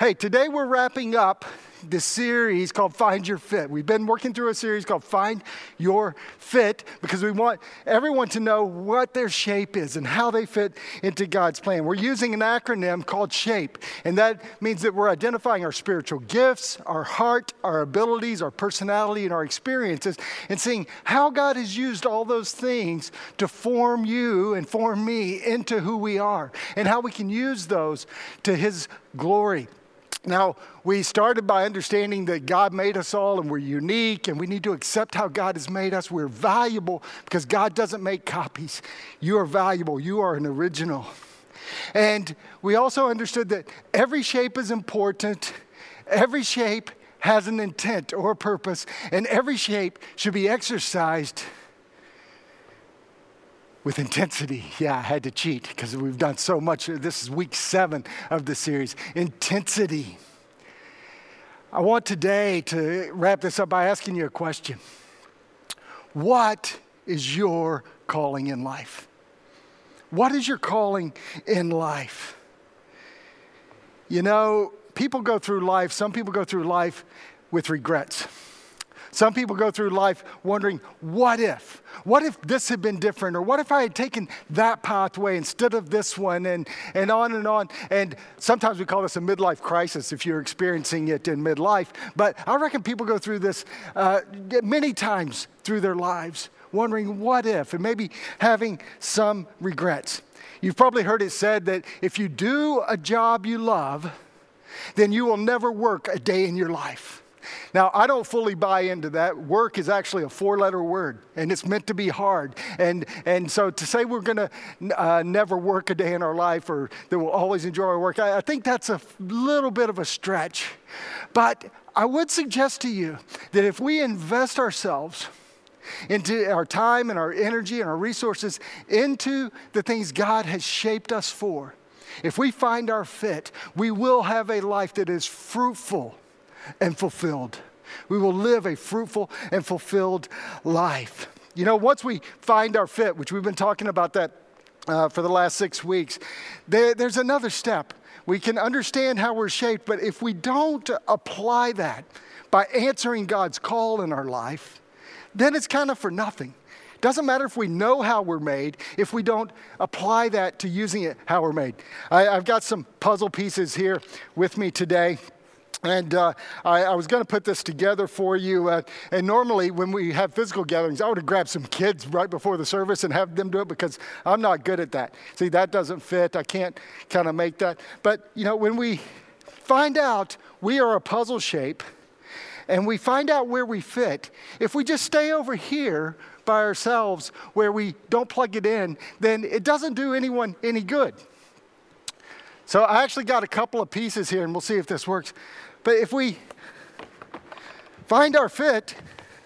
Hey, today we're wrapping up this series called Find Your Fit. We've been working through a series called Find Your Fit because we want everyone to know what their shape is and how they fit into God's plan. We're using an acronym called SHAPE, and that means that we're identifying our spiritual gifts, our heart, our abilities, our personality, and our experiences, and seeing how God has used all those things to form you and form me into who we are, and how we can use those to His glory. Now, we started by understanding that God made us all and we're unique and we need to accept how God has made us. We're valuable because God doesn't make copies. You are valuable. You are an original. And we also understood that every shape is important. Every shape has an intent or a purpose, and every shape should be exercised with intensity. Yeah, I had to cheat because we've done so much. This is week 7 of the series. Intensity. I want today to wrap this up by asking you a question. What is your calling in life? What is your calling in life? You know, people go through life, some people go through life with regrets. Some people go through life wondering, what if? What if this had been different? Or what if I had taken that pathway instead of this one? And on and on. And sometimes we call this a midlife crisis if you're experiencing it in midlife. But I reckon people go through this many times through their lives, wondering what if, and maybe having some regrets. You've probably heard it said that if you do a job you love, then you will never work a day in your life. Now, I don't fully buy into that. Work is actually a 4-letter word, and it's meant to be hard. And so to say we're going to never work a day in our life or that we'll always enjoy our work, I think that's a little bit of a stretch. But I would suggest to you that if we invest ourselves into our time and our energy and our resources into the things God has shaped us for, if we find our fit, we will have a life that is fruitful and fulfilled. We will live a fruitful and fulfilled life. You know, once we find our fit, which we've been talking about that for the last 6 weeks, there's another step. We can understand how we're shaped, but if we don't apply that by answering God's call in our life, then it's kind of for nothing. Doesn't matter if we know how we're made, if we don't apply that to using it how we're made. I've got some puzzle pieces here with me today. And I was going to put this together for you. And normally when we have physical gatherings, I would have grabbed some kids right before the service and have them do it because I'm not good at that. See, that doesn't fit. I can't kind of make that. But, you know, when we find out we are a puzzle shape and we find out where we fit, if we just stay over here by ourselves where we don't plug it in, then it doesn't do anyone any good. So I actually got a couple of pieces here, and we'll see if this works. But if we find our fit,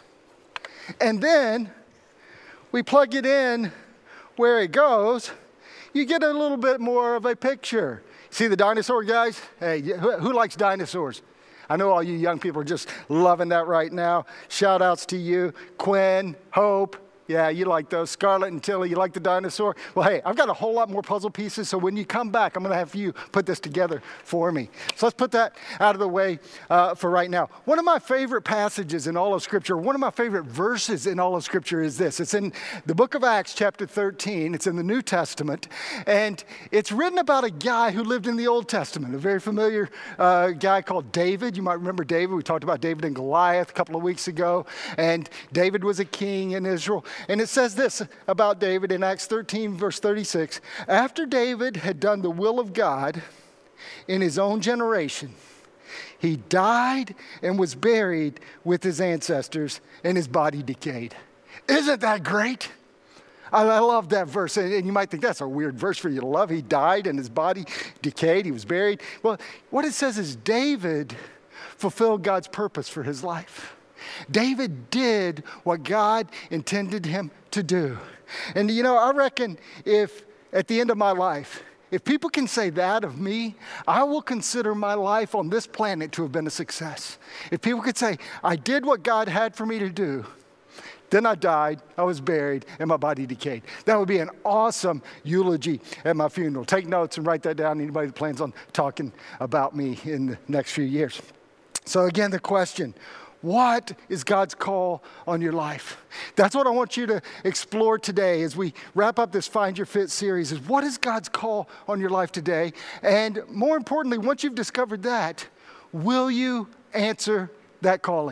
and then we plug it in where it goes, you get a little bit more of a picture. See the dinosaur, guys? Hey, who likes dinosaurs? I know all you young people are just loving that right now. Shout outs to you. Quinn, Hope. Yeah, you like those. Scarlett and Tilly, you like the dinosaur? Well, hey, I've got a whole lot more puzzle pieces, so when you come back, I'm going to have you put this together for me. So let's put that out of the way for right now. One of my favorite passages in all of Scripture, one of my favorite verses in all of Scripture is this. It's in the book of Acts, chapter 13. It's in the New Testament, and it's written about a guy who lived in the Old Testament, a very familiar guy called David. You might remember David. We talked about David and Goliath a couple of weeks ago, and David was a king in Israel. And it says this about David in Acts 13, verse 36. After David had done the will of God in his own generation, he died and was buried with his ancestors, and his body decayed. Isn't that great? I love that verse. And you might think that's a weird verse for you to love. He died and his body decayed. He was buried. Well, what it says is David fulfilled God's purpose for his life. David did what God intended him to do. And you know, I reckon if at the end of my life, if people can say that of me, I will consider my life on this planet to have been a success. If people could say, I did what God had for me to do, Then I died, I was buried, and my body decayed. That would be an awesome eulogy at my funeral. Take notes and write that down. Anybody that plans on talking about me in the next few years. So again, the question, what is God's call on your life? That's what I want you to explore today as we wrap up this Find Your Fit series, is what is God's call on your life today? And more importantly, once you've discovered that, will you answer that calling?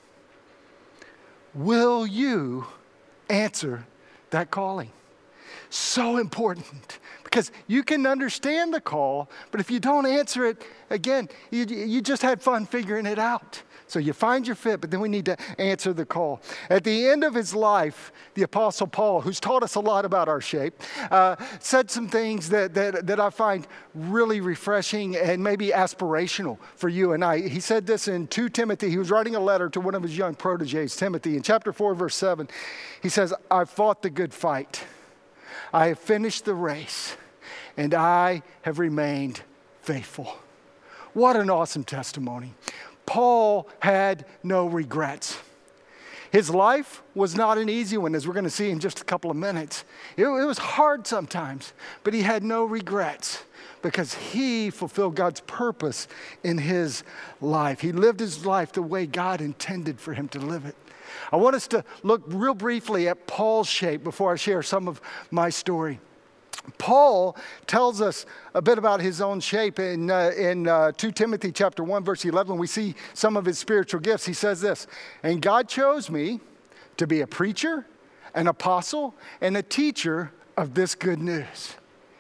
Will you answer that calling? So important, because you can understand the call, but if you don't answer it, again, you just had fun figuring it out. So you find your fit, but then we need to answer the call. At the end of his life, the Apostle Paul, who's taught us a lot about our shape, said some things that I find really refreshing and maybe aspirational for you and I. He said this in 2 Timothy. He was writing a letter to one of his young proteges, Timothy. In chapter 4, verse 7, he says, "I fought the good fight. I have finished the race, and I have remained faithful." What an awesome testimony. Paul had no regrets. His life was not an easy one, as we're going to see in just a couple of minutes. It was hard sometimes, but he had no regrets because he fulfilled God's purpose in his life. He lived his life the way God intended for him to live it. I want us to look real briefly at Paul's shape before I share some of my story. Paul tells us a bit about his own shape in 2 Timothy chapter 1, verse 11. We see some of his spiritual gifts. He says this, "And God chose me to be a preacher, an apostle, and a teacher of this good news."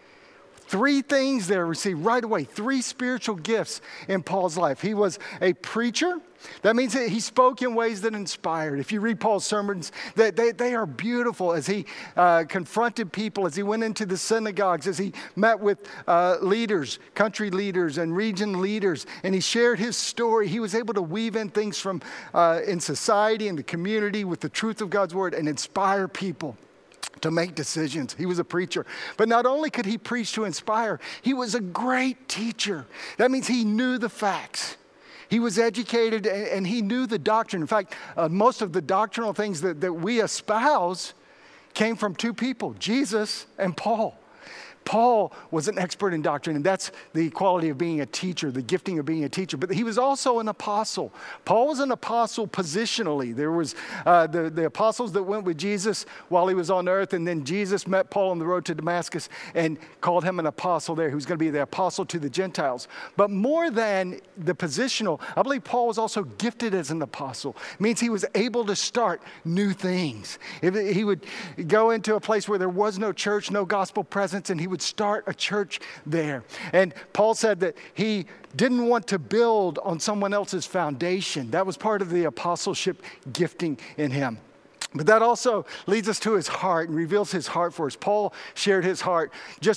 3 things there we see right away, 3 spiritual gifts in Paul's life. He was a preacher. That means that he spoke in ways that inspired. If you read Paul's sermons, they are beautiful as he confronted people, as he went into the synagogues, as he met with leaders, country leaders and region leaders, and he shared his story. He was able to weave in things from in society and the community with the truth of God's word and inspire people to make decisions. He was a preacher. But not only could he preach to inspire, he was a great teacher. That means he knew the facts. He was educated and he knew the doctrine. In fact, most of the doctrinal things that we espouse came from 2 people, Jesus and Paul. Paul was an expert in doctrine, and that's the quality of being a teacher, the gifting of being a teacher. But he was also an apostle. Paul was an apostle positionally. There was the apostles that went with Jesus while he was on earth, and then Jesus met Paul on the road to Damascus and called him an apostle there. He was going to be the apostle to the Gentiles. But more than the positional, I believe Paul was also gifted as an apostle. It means he was able to start new things. He would go into a place where there was no church, no gospel presence, and he would start a church there. And Paul said that he didn't want to build on someone else's foundation. That was part of the apostleship gifting in him. But that also leads us to his heart and reveals his heart for us. Paul shared his heart.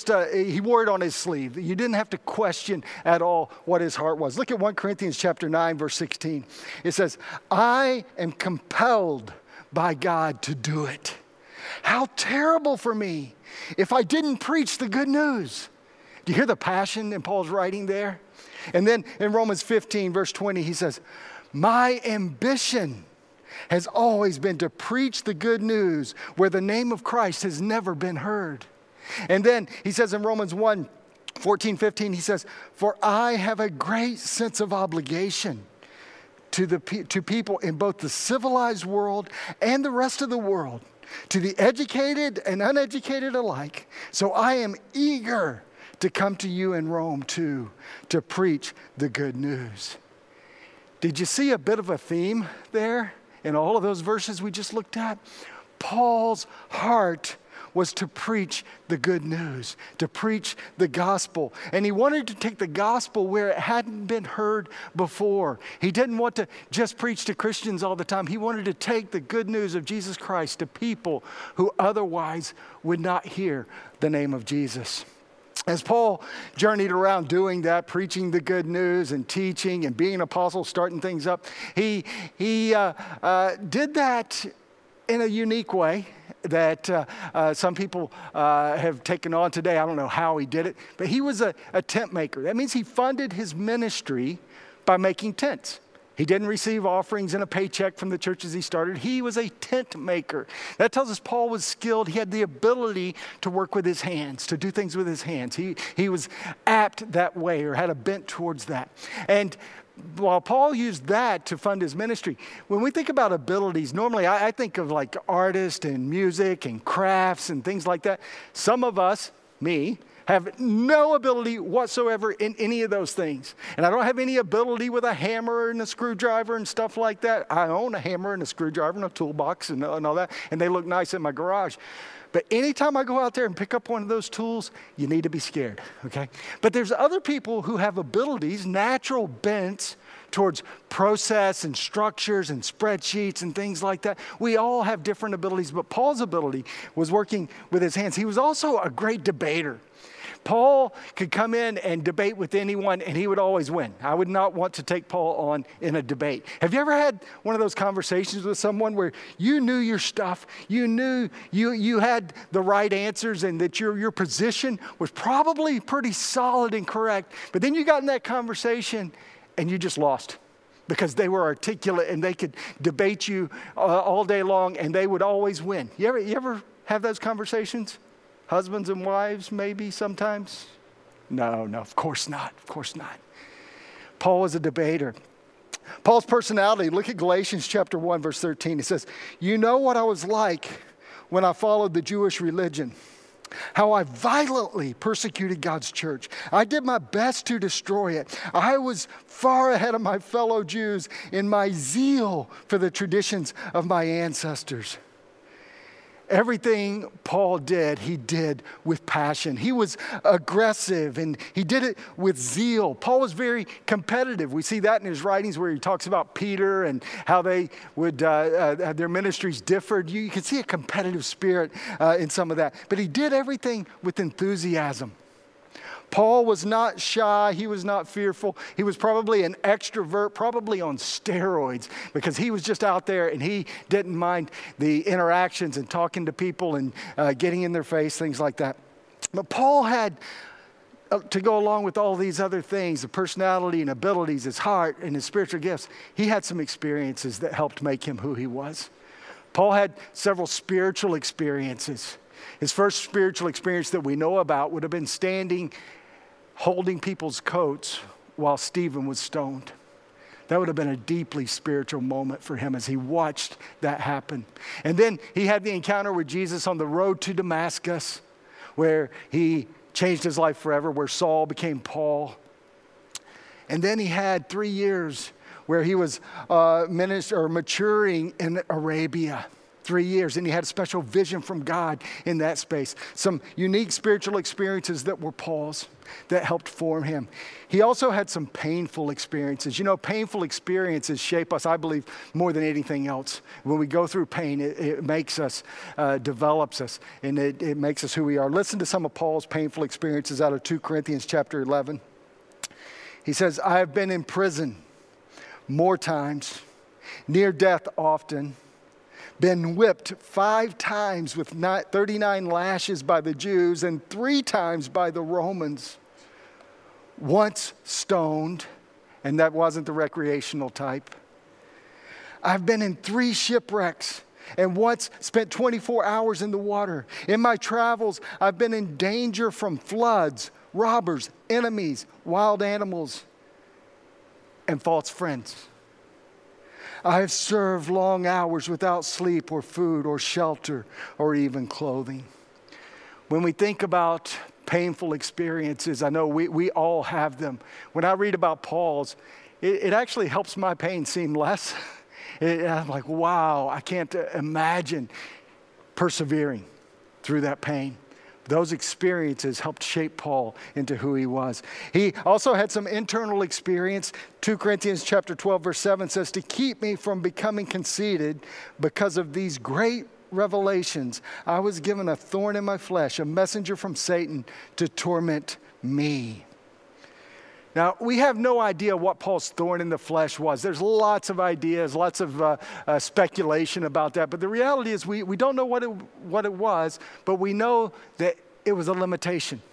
He wore it on his sleeve. You didn't have to question at all what his heart was. Look at 1 Corinthians chapter 9, verse 16. It says, "I am compelled by God to do it. How terrible for me if I didn't preach the good news." Do you hear the passion in Paul's writing there? And then in Romans 15, verse 20, he says, "My ambition has always been to preach the good news where the name of Christ has never been heard." And then he says in Romans 1, 14, 15, he says, "For I have a great sense of obligation to people in both the civilized world and the rest of the world, to the educated and uneducated alike. So I am eager to come to you in Rome too, to preach the good news." Did you see a bit of a theme there in all of those verses we just looked at? Paul's heart was to preach the good news, to preach the gospel. And he wanted to take the gospel where it hadn't been heard before. He didn't want to just preach to Christians all the time. He wanted to take the good news of Jesus Christ to people who otherwise would not hear the name of Jesus. As Paul journeyed around doing that, preaching the good news and teaching and being an apostle, starting things up, he did that in a unique way that some people have taken on today. I don't know how he did it, but he was a tent maker. That means he funded his ministry by making tents. He didn't receive offerings and a paycheck from the churches he started. He was a tent maker. That tells us Paul was skilled. He had the ability to work with his hands, to do things with his hands. He was apt that way, or had a bent towards that. And while Paul used that to fund his ministry, when we think about abilities, normally I think of like artists and music and crafts and things like that. Some of us, me, have no ability whatsoever in any of those things. And I don't have any ability with a hammer and a screwdriver and stuff like that. I own a hammer and a screwdriver and a toolbox and all that, and they look nice in my garage. But anytime I go out there and pick up one of those tools, you need to be scared, okay? But there's other people who have abilities, natural bents towards process and structures and spreadsheets and things like that. We all have different abilities, but Paul's ability was working with his hands. He was also a great debater. Paul could come in and debate with anyone, and he would always win. I would not want to take Paul on in a debate. Have you ever had one of those conversations with someone where you knew your stuff, you knew you had the right answers, and that your position was probably pretty solid and correct, but then you got in that conversation and you just lost because they were articulate and they could debate you all day long, and they would always win? You ever have those conversations? Husbands and wives, maybe sometimes? No, of course not. Of course not. Paul was a debater. Paul's personality, look at Galatians chapter 1, verse 13. It says, "You know what I was like when I followed the Jewish religion, how I violently persecuted God's church. I did my best to destroy it. I was far ahead of my fellow Jews in my zeal for the traditions of my ancestors." Everything Paul did, he did with passion. He was aggressive, and he did it with zeal. Paul was very competitive. We see that in his writings where he talks about Peter and how they would, their ministries differed. You can see a competitive spirit in some of that. But he did everything with enthusiasm. Paul was not shy. He was not fearful. He was probably an extrovert, probably on steroids, because he was just out there and he didn't mind the interactions and talking to people and getting in their face, things like that. But Paul had, to go along with all these other things, the personality and abilities, his heart and his spiritual gifts, he had some experiences that helped make him who he was. Paul had several spiritual experiences. His first spiritual experience that we know about would have been standing holding people's coats while Stephen was stoned. That would have been a deeply spiritual moment for him as he watched that happen. And then he had the encounter with Jesus on the road to Damascus, where he changed his life forever, where Saul became Paul. And then he had 3 years where he was maturing in Arabia. 3 years, and he had a special vision from God in that space. Some unique spiritual experiences that were Paul's that helped form him. He also had some painful experiences. You know, painful experiences shape us, I believe, more than anything else. When we go through pain, it makes us, develops us, and it makes us who we are. Listen to some of Paul's painful experiences out of 2 Corinthians chapter 11. He says, "I have been in prison more times, near death often, been whipped 5 times with 39 lashes by the Jews and 3 times by the Romans. Once stoned," and that wasn't the recreational type. "I've been in 3 shipwrecks and once spent 24 hours in the water. In my travels, I've been in danger from floods, robbers, enemies, wild animals, and false friends. I have served long hours without sleep or food or shelter or even clothing." When we think about painful experiences, I know we all have them. When I read about Paul's, it actually helps my pain seem less. I'm like, wow, I can't imagine persevering through that pain. Those experiences helped shape Paul into who he was. He also had some internal experience. 2 Corinthians chapter 12, verse 7 says, "To keep me from becoming conceited because of these great revelations, I was given a thorn in my flesh, a messenger from Satan to torment me." Now, we have no idea what Paul's thorn in the flesh was. There's lots of ideas, lots of speculation about that. But the reality is we don't know what it was, but we know that it was a limitation.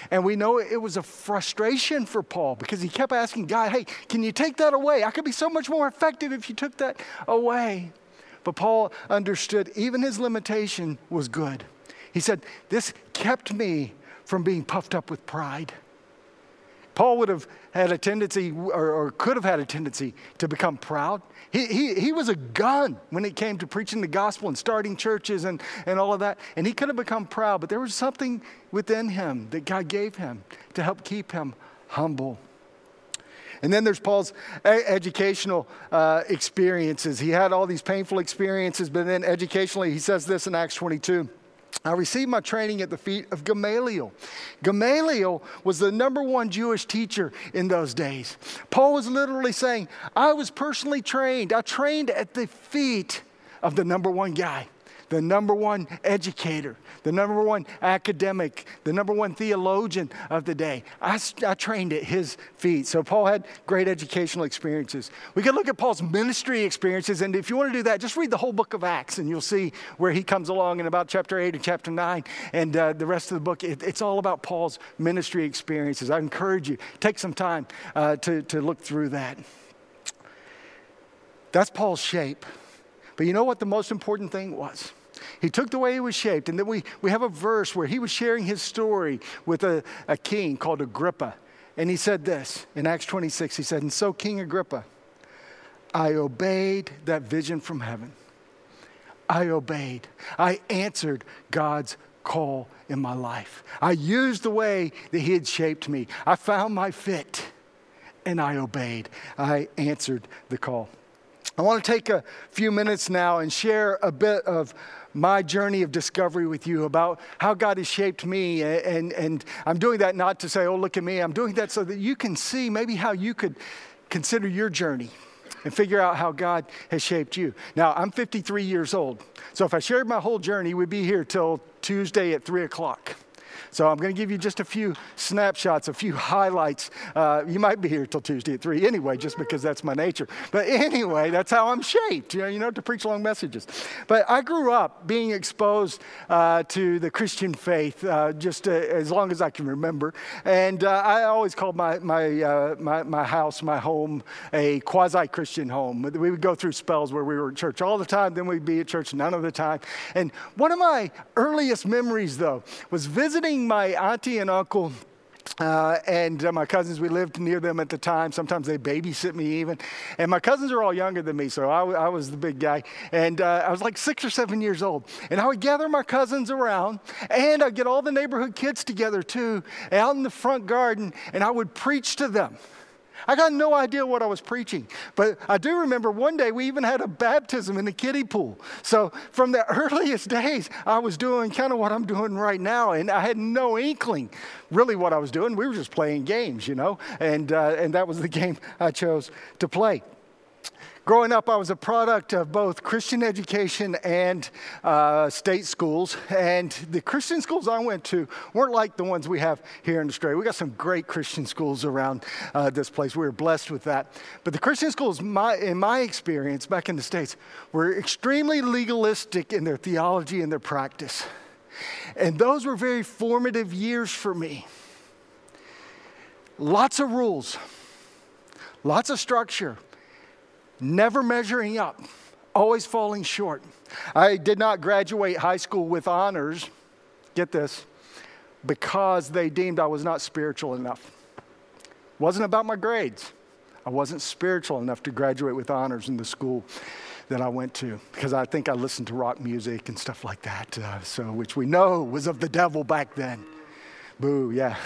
And we know it was a frustration for Paul because he kept asking God, hey, can you take that away? I could be so much more effective if you took that away. But Paul understood even his limitation was good. He said, this kept me from being puffed up with pride. Paul would have had a tendency, or could have had a tendency, to become proud. He was a gun when it came to preaching the gospel and starting churches and all of that. And he could have become proud, but there was something within him that God gave him to help keep him humble. And then there's Paul's educational experiences. He had all these painful experiences, but then educationally, he says this in Acts 22. I received my training at the feet of Gamaliel. Gamaliel was the number one Jewish teacher in those days. Paul was literally saying, I was personally trained. I trained at the feet of the number one guy, the number one educator, the number one academic, the number one theologian of the day. I trained at his feet. So Paul had great educational experiences. We could look at Paul's ministry experiences, and if you want to do that, just read the whole book of Acts, and you'll see where he comes along in about chapter 8 and chapter 9, and the rest of the book. It's all about Paul's ministry experiences. I encourage you, take some time to look through that. That's Paul's shape. But you know what the most important thing was? He took the way he was shaped, and then we have a verse where he was sharing his story with a king called Agrippa. And he said this in Acts 26. He said, and so King Agrippa, I obeyed that vision from heaven. I obeyed. I answered God's call in my life. I used the way that he had shaped me. I found my fit, and I obeyed. I answered the call. I want to take a few minutes now and share a bit of my journey of discovery with you about how God has shaped me. And I'm doing that not to say, oh, look at me. I'm doing that so that you can see maybe how you could consider your journey and figure out how God has shaped you. Now, I'm 53 years old. So if I shared my whole journey, we'd be here till Tuesday at 3 o'clock. So I'm going to give you just a few snapshots, a few highlights. You might be here till Tuesday at 3 anyway, just because that's my nature. But anyway, that's how I'm shaped, to preach long messages. But I grew up being exposed to the Christian faith just as long as I can remember. And I always called my house, my home, a quasi-Christian home. We would go through spells where we were at church all the time, then we'd be at church none of the time. And one of my earliest memories, though, was visiting my auntie and uncle and my cousins. We lived near them at the time. Sometimes they babysit me even. And my cousins are all younger than me, so I was the big guy. And I was like 6 or 7 years old. And I would gather my cousins around, and I'd get all the neighborhood kids together too, out in the front garden, and I would preach to them. I got no idea what I was preaching, but I do remember one day we even had a baptism in the kiddie pool. So from the earliest days, I was doing kind of what I'm doing right now, and I had no inkling really what I was doing. We were just playing games, and that was the game I chose to play. Growing up, I was a product of both Christian education and state schools. And the Christian schools I went to weren't like the ones we have here in Australia. We got some great Christian schools around this place. We were blessed with that. But the Christian schools, in my experience back in the States, were extremely legalistic in their theology and their practice. And those were very formative years for me. Lots of rules, lots of structure. Never measuring up, always falling short. I did not graduate high school with honors, get this, because they deemed I was not spiritual enough. It wasn't about my grades. I wasn't spiritual enough to graduate with honors in the school that I went to, because I think I listened to rock music and stuff like that, which we know was of the devil back then. Boo, yeah.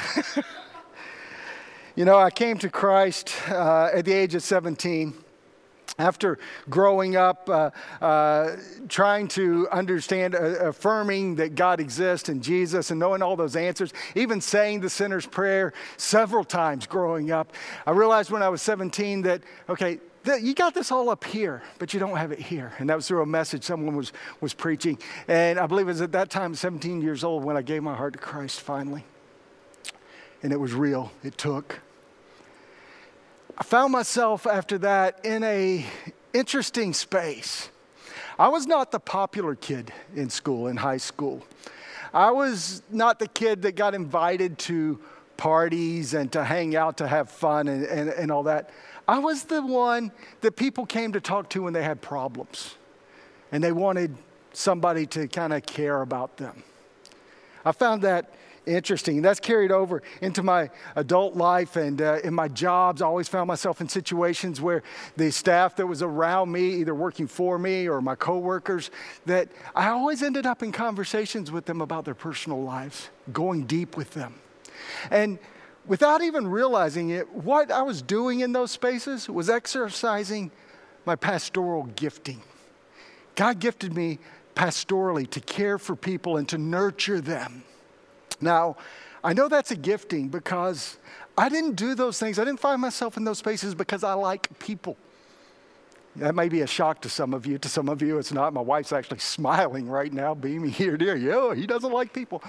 I came to Christ at the age of 17. After growing up, trying to understand, affirming that God exists and Jesus and knowing all those answers, even saying the sinner's prayer several times growing up, I realized when I was 17 that, you got this all up here, but you don't have it here. And that was through a message someone was preaching. And I believe it was at that time, 17 years old, when I gave my heart to Christ finally. And it was real. It took. I found myself after that in a interesting space. I was not the popular kid in school, in high school. I was not the kid that got invited to parties and to hang out, to have fun and all that. I was the one that people came to talk to when they had problems and they wanted somebody to kind of care about them. I found that interesting. That's carried over into my adult life and in my jobs. I always found myself in situations where the staff that was around me, either working for me or my coworkers, that I always ended up in conversations with them about their personal lives, going deep with them. And without even realizing it, what I was doing in those spaces was exercising my pastoral gifting. God gifted me pastorally to care for people and to nurture them. Now, I know that's a gifting because I didn't do those things. I didn't find myself in those spaces because I like people. That may be a shock to some of you. To some of you, it's not. My wife's actually smiling right now, beaming here, dear. Yeah, he doesn't like people.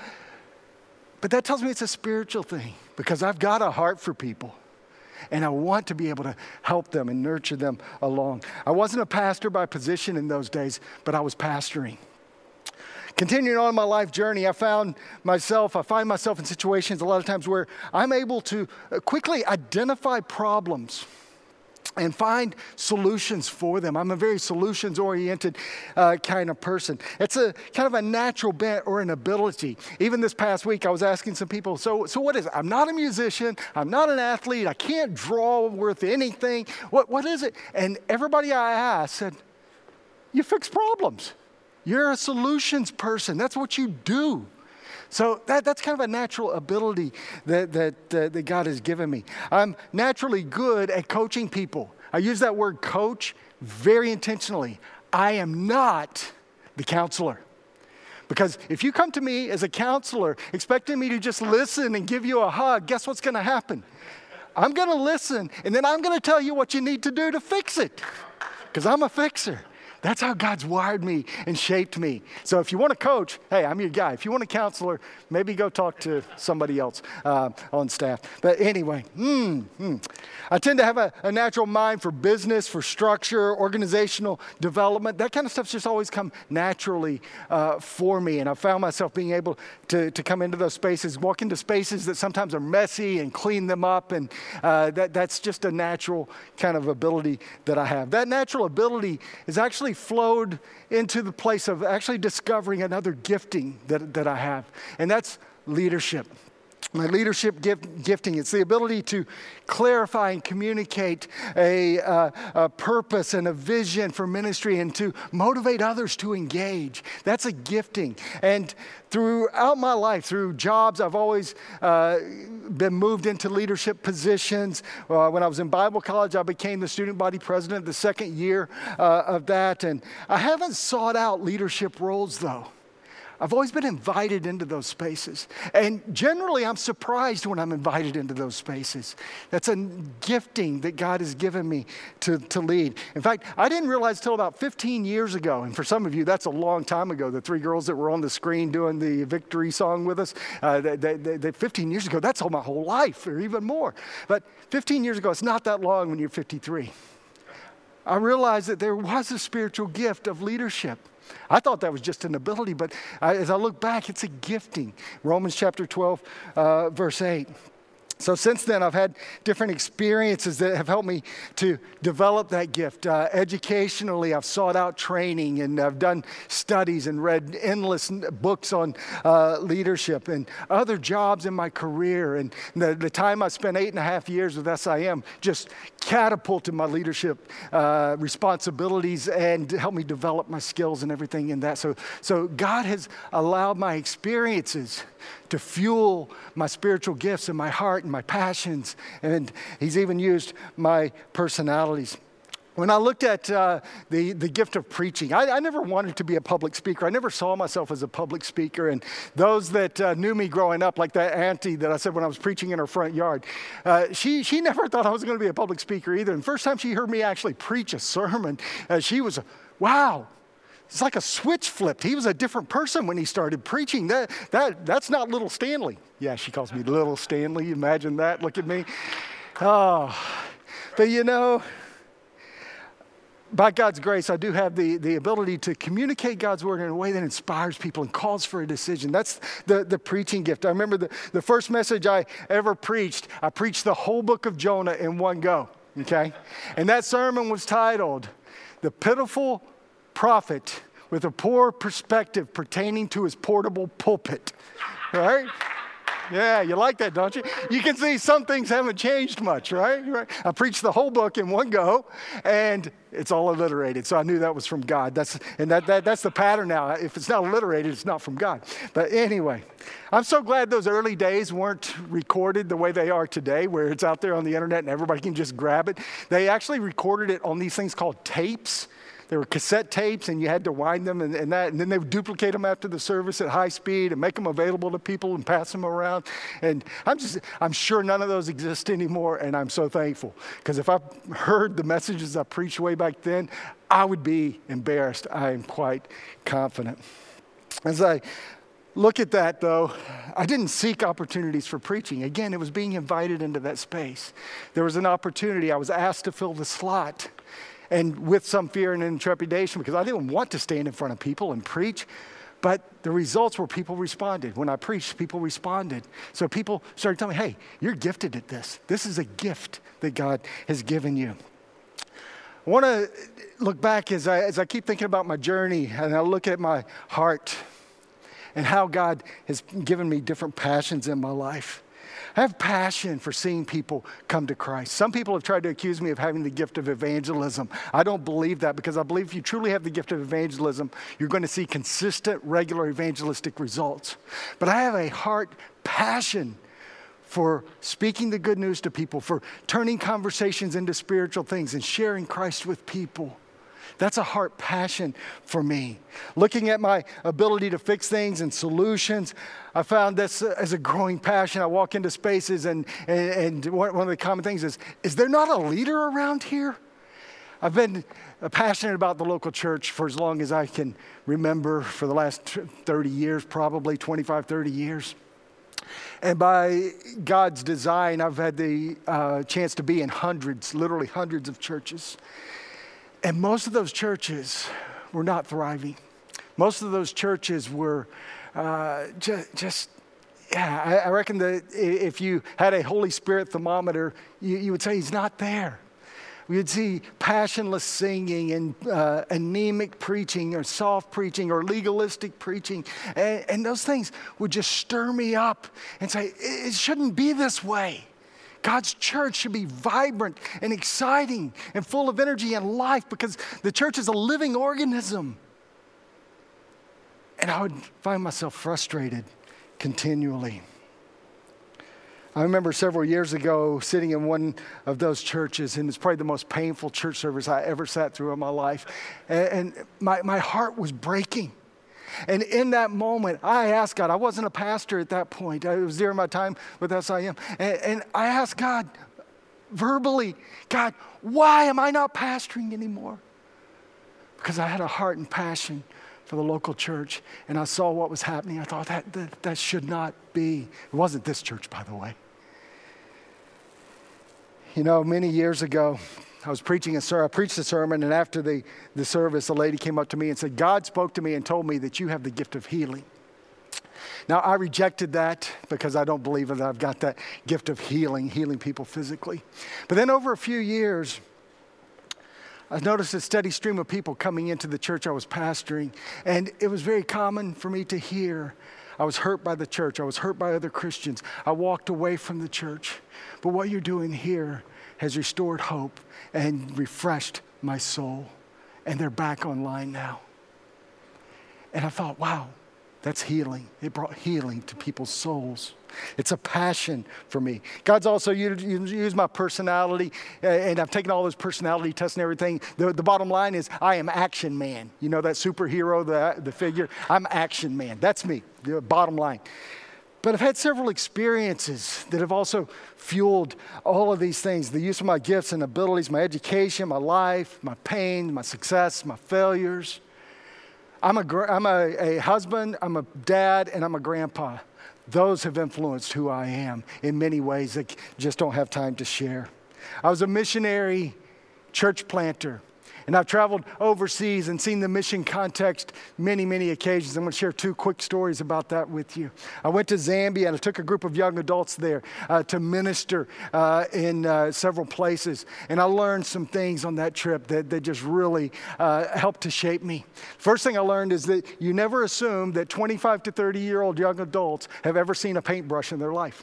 But that tells me it's a spiritual thing because I've got a heart for people. And I want to be able to help them and nurture them along. I wasn't a pastor by position in those days, but I was pastoring. Continuing on my life journey, I find myself in situations a lot of times where I'm able to quickly identify problems and find solutions for them. I'm a very solutions-oriented kind of person. It's a kind of a natural bent or an ability. Even this past week, I was asking some people, so what is it? I'm not a musician. I'm not an athlete. I can't draw worth anything. What is it? And everybody I asked said, you fix problems. You're a solutions person. That's what you do. So that's kind of a natural ability that God has given me. I'm naturally good at coaching people. I use that word coach very intentionally. I am not the counselor. Because if you come to me as a counselor expecting me to just listen and give you a hug, guess what's going to happen? I'm going to listen, and then I'm going to tell you what you need to do to fix it. Because I'm a fixer. That's how God's wired me and shaped me. So if you want to coach, hey, I'm your guy. If you want a counselor, maybe go talk to somebody else on staff. But anyway, I tend to have a natural mind for business, for structure, organizational development. That kind of stuff's just always come naturally for me. And I found myself being able to come into those spaces, walk into spaces that sometimes are messy and clean them up. And that's just a natural kind of ability that I have. That natural ability is actually flowed into the place of actually discovering another gifting that I have, and that's leadership. My leadership gifting, it's the ability to clarify and communicate a purpose and a vision for ministry and to motivate others to engage. That's a gifting. And throughout my life, through jobs, I've always been moved into leadership positions. When I was in Bible college, I became the student body president the second year of that. And I haven't sought out leadership roles, though. I've always been invited into those spaces. And generally, I'm surprised when I'm invited into those spaces. That's a gifting that God has given me to lead. In fact, I didn't realize until about 15 years ago, and for some of you, that's a long time ago, the three girls that were on the screen doing the victory song with us, 15 years ago, that's all my whole life, or even more. But 15 years ago, it's not that long when you're 53. I realized that there was a spiritual gift of leadership. I thought that was just an ability, but as I look back, it's a gifting. Romans chapter 12, verse 8. So since then, I've had different experiences that have helped me to develop that gift. Educationally, I've sought out training and I've done studies and read endless books on leadership and other jobs in my career. And the time I spent 8.5 years with SIM just catapulted my leadership responsibilities and helped me develop my skills and everything in that. So God has allowed my experiences to fuel my spiritual gifts and my heart and my passions. And he's even used my personalities. When I looked at the gift of preaching, I never wanted to be a public speaker. I never saw myself as a public speaker. And those that knew me growing up, like that auntie that I said when I was preaching in her front yard, she never thought I was going to be a public speaker either. And the first time she heard me actually preach a sermon, she was, wow. It's like a switch flipped. He was a different person when he started preaching. That's not little Stanley. Yeah, she calls me little Stanley. Imagine that. Look at me. Oh, but by God's grace, I do have the ability to communicate God's word in a way that inspires people and calls for a decision. That's the preaching gift. I remember the first message I ever preached, I preached the whole book of Jonah in one go, okay? And that sermon was titled, "The Pitiful Prophet with a Poor Perspective Pertaining to His Portable Pulpit," right? Yeah, you like that, don't you? You can see some things haven't changed much, right? I preached the whole book in one go, and it's all alliterated. So I knew that was from God. That's the pattern now. If it's not alliterated, it's not from God. But anyway, I'm so glad those early days weren't recorded the way they are today, where it's out there on the internet and everybody can just grab it. They actually recorded it on these things called tapes. There were cassette tapes, and you had to wind them and then they would duplicate them after the service at high speed and make them available to people and pass them around. And I'm sure none of those exist anymore, and I'm so thankful. Because if I heard the messages I preached way back then, I would be embarrassed. I am quite confident. As I look at that, though, I didn't seek opportunities for preaching. Again, it was being invited into that space. There was an opportunity. I was asked to fill the slot. And with some fear and trepidation, because I didn't want to stand in front of people and preach. But the results were people responded. When I preached, people responded. So people started telling me, hey, you're gifted at this. This is a gift that God has given you. I want to look back as I keep thinking about my journey, and I look at my heart and how God has given me different passions in my life. I have passion for seeing people come to Christ. Some people have tried to accuse me of having the gift of evangelism. I don't believe that, because I believe if you truly have the gift of evangelism, you're going to see consistent, regular evangelistic results. But I have a heart passion for speaking the good news to people, for turning conversations into spiritual things and sharing Christ with people. That's a heart passion for me. Looking at my ability to fix things and solutions, I found this as a growing passion. I walk into spaces and one of the common things is there not a leader around here? I've been passionate about the local church for as long as I can remember, for the last 30 years, probably 25, 30 years. And by God's design, I've had the chance to be in hundreds, literally hundreds of churches. And most of those churches were not thriving. Most of those churches were I reckon that if you had a Holy Spirit thermometer, you would say he's not there. We would see passionless singing and anemic preaching or soft preaching or legalistic preaching. And those things would just stir me up and say, it shouldn't be this way. God's church should be vibrant and exciting and full of energy and life, because the church is a living organism. And I would find myself frustrated continually. I remember several years ago sitting in one of those churches, and it's probably the most painful church service I ever sat through in my life. And my heart was breaking. And in that moment, I asked God, I wasn't a pastor at that point. It was during my time with SIM. And I asked God verbally, God, why am I not pastoring anymore? Because I had a heart and passion for the local church, and I saw what was happening. I thought that should not be. It wasn't this church, by the way. You know, many years ago, I was preaching I preached a sermon, and after the service, a lady came up to me and said, God spoke to me and told me that you have the gift of healing. Now, I rejected that because I don't believe that I've got that gift of healing people physically. But then over a few years, I noticed a steady stream of people coming into the church I was pastoring, and it was very common for me to hear, I was hurt by the church, I was hurt by other Christians, I walked away from the church. But what you're doing here has restored hope and refreshed my soul. And they're back online now. And I thought, wow, that's healing. It brought healing to people's souls. It's a passion for me. God's also used my personality, and I've taken all those personality tests and everything. The bottom line is I am Action Man. You know that superhero, the figure? I'm Action Man. That's me, the bottom line. But I've had several experiences that have also fueled all of these things. The use of my gifts and abilities, my education, my life, my pain, my success, my failures. I'm a husband, I'm a dad, and I'm a grandpa. Those have influenced who I am in many ways that just don't have time to share. I was a missionary church planter. And I've traveled overseas and seen the mission context many occasions. I'm going to share 2 quick stories about that with you. I went to Zambia and I took a group of young adults there to minister in several places. And I learned some things on that trip that just really helped to shape me. First thing I learned is that you never assume that 25 to 30-year-old young adults have ever seen a paintbrush in their life.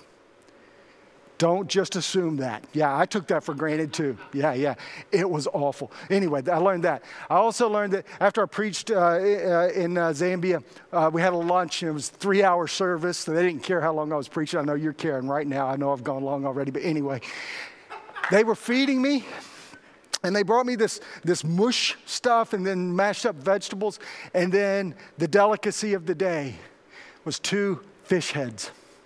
Don't just assume that. Yeah, I took that for granted too. Yeah. It was awful. Anyway, I learned that. I also learned that after I preached in Zambia, we had a lunch and it was 3-hour service. So they didn't care how long I was preaching. I know you're caring right now. I know I've gone long already. But anyway, they were feeding me. And they brought me this mush stuff and then mashed up vegetables. And then the delicacy of the day was 2 fish heads.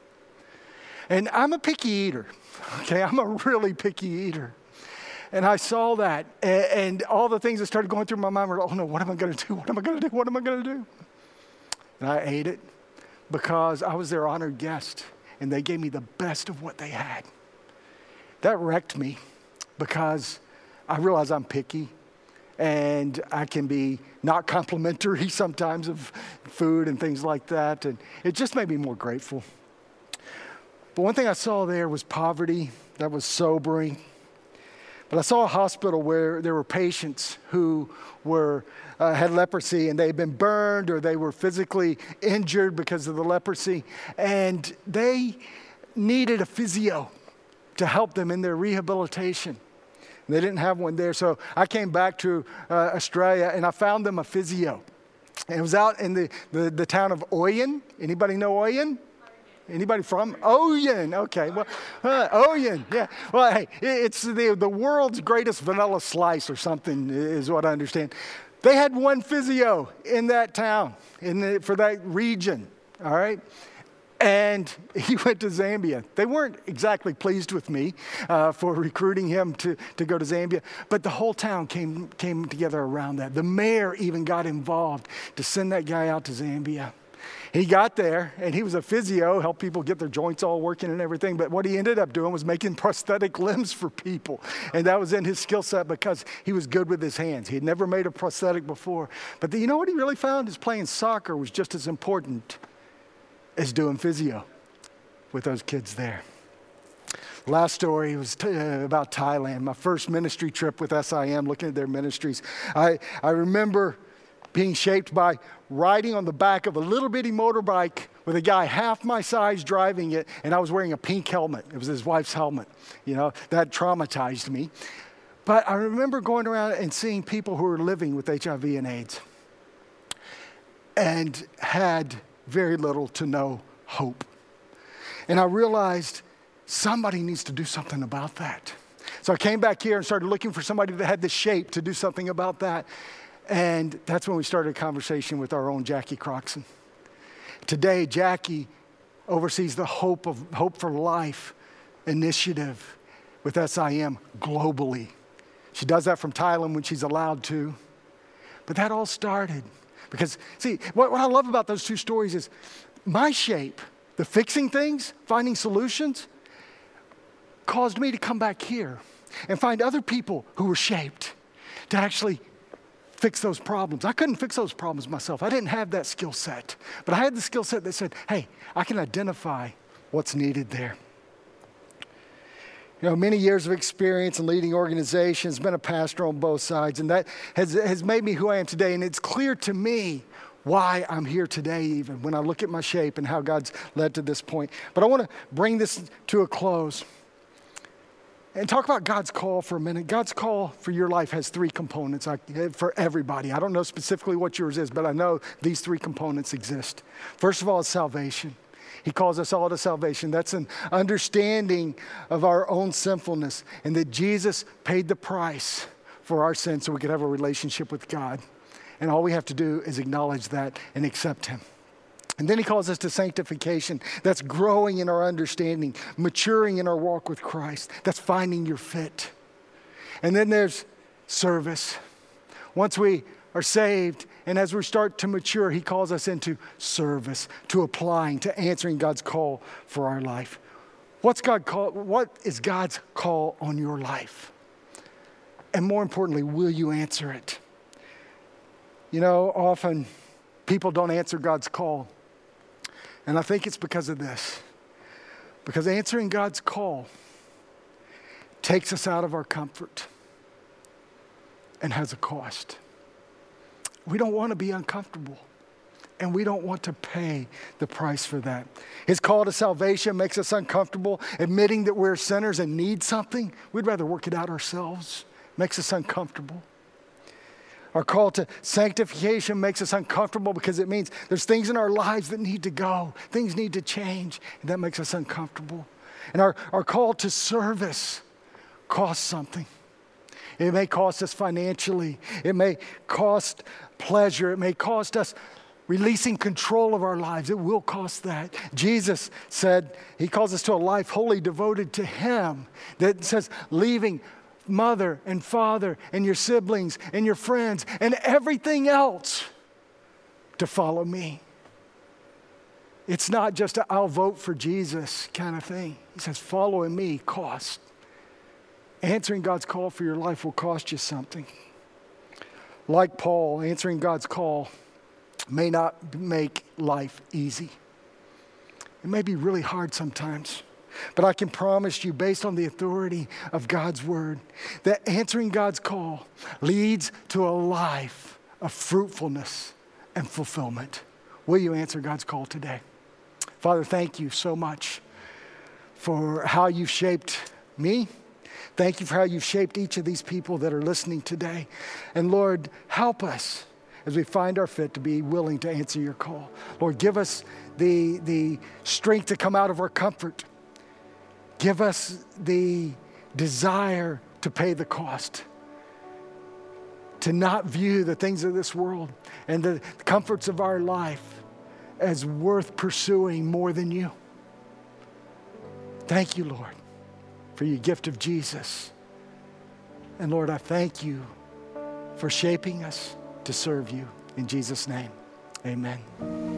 And I'm a picky eater, okay? I'm a really picky eater. And I saw that, and all the things that started going through my mind were, oh no, what am I going to do? What am I going to do? What am I going to do? And I ate it because I was their honored guest, and they gave me the best of what they had. That wrecked me because I realize I'm picky, and I can be not complimentary sometimes of food and things like that, and it just made me more grateful. But one thing I saw there was poverty. That was sobering. But I saw a hospital where there were patients who had leprosy and they had been burned or they were physically injured because of the leprosy. And they needed a physio to help them in their rehabilitation. They didn't have one there. So I came back to Australia and I found them a physio. And it was out in the town of Oyen. Anybody know Oyen? Anybody from Oyen? Okay, well, Oyen, yeah. Well, hey, it's the world's greatest vanilla slice or something is what I understand. They had one physio in that town, for that region, all right? And he went to Zambia. They weren't exactly pleased with me for recruiting him to go to Zambia, but the whole town came together around that. The mayor even got involved to send that guy out to Zambia. He got there, and he was a physio, helped people get their joints all working and everything. But what he ended up doing was making prosthetic limbs for people. And that was in his skill set because he was good with his hands. He had never made a prosthetic before. But you know what he really found is playing soccer was just as important as doing physio with those kids there. Last story was about Thailand, my first ministry trip with SIM, looking at their ministries. I remember being shaped by riding on the back of a little bitty motorbike with a guy half my size driving it, and I was wearing a pink helmet. It was his wife's helmet. You know, that traumatized me. But I remember going around and seeing people who were living with HIV and AIDS and had very little to no hope. And I realized somebody needs to do something about that. So I came back here and started looking for somebody that had the shape to do something about that. And that's when we started a conversation with our own Jackie Croxon. Today, Jackie oversees the Hope for Life initiative with SIM globally. She does that from Thailand when she's allowed to. But that all started because, see, what I love about those 2 stories is my shape, the fixing things, finding solutions, caused me to come back here and find other people who were shaped to actually fix those problems. I couldn't fix those problems myself. I didn't have that skill set. But I had the skill set that said, hey, I can identify what's needed there. You know, many years of experience in leading organizations, been a pastor on both sides, and that has made me who I am today. And it's clear to me why I'm here today, even when I look at my shape and how God's led to this point. But I want to bring this to a close and talk about God's call for a minute. God's call for your life has 3 components for everybody. I don't know specifically what yours is, but I know these 3 components exist. First of all, it's salvation. He calls us all to salvation. That's an understanding of our own sinfulness and that Jesus paid the price for our sins so we could have a relationship with God. And all we have to do is acknowledge that and accept him. And then he calls us to sanctification. That's growing in our understanding, maturing in our walk with Christ. That's finding your fit. And then there's service. Once we are saved and as we start to mature, he calls us into service, to applying, to answering God's call for our life. What is God's call on your life? And more importantly, will you answer it? You know, often people don't answer God's call. And I think it's because of this. Because answering God's call takes us out of our comfort and has a cost. We don't want to be uncomfortable, and we don't want to pay the price for that. His call to salvation makes us uncomfortable. Admitting that we're sinners and need something, we'd rather work it out ourselves. Makes us uncomfortable. Our call to sanctification makes us uncomfortable because it means there's things in our lives that need to go. Things need to change, and that makes us uncomfortable. And our call to service costs something. It may cost us financially. It may cost pleasure. It may cost us releasing control of our lives. It will cost that. Jesus said, he calls us to a life wholly devoted to him. That says leaving mother and father and your siblings and your friends and everything else to follow me. It's not just a I'll vote for Jesus kind of thing. He says following me costs. Answering God's call for your life will cost you something. Like Paul, answering God's call may not make life easy. It may be really hard sometimes. But I can promise you, based on the authority of God's word, that answering God's call leads to a life of fruitfulness and fulfillment. Will you answer God's call today? Father, thank you so much for how you've shaped me. Thank you for how you've shaped each of these people that are listening today. And Lord, help us as we find our fit to be willing to answer your call. Lord, give us the strength to come out of our comfort. Give us the desire to pay the cost, to not view the things of this world and the comforts of our life as worth pursuing more than you. Thank you, Lord, for your gift of Jesus. And Lord, I thank you for shaping us to serve you. In Jesus' name, amen.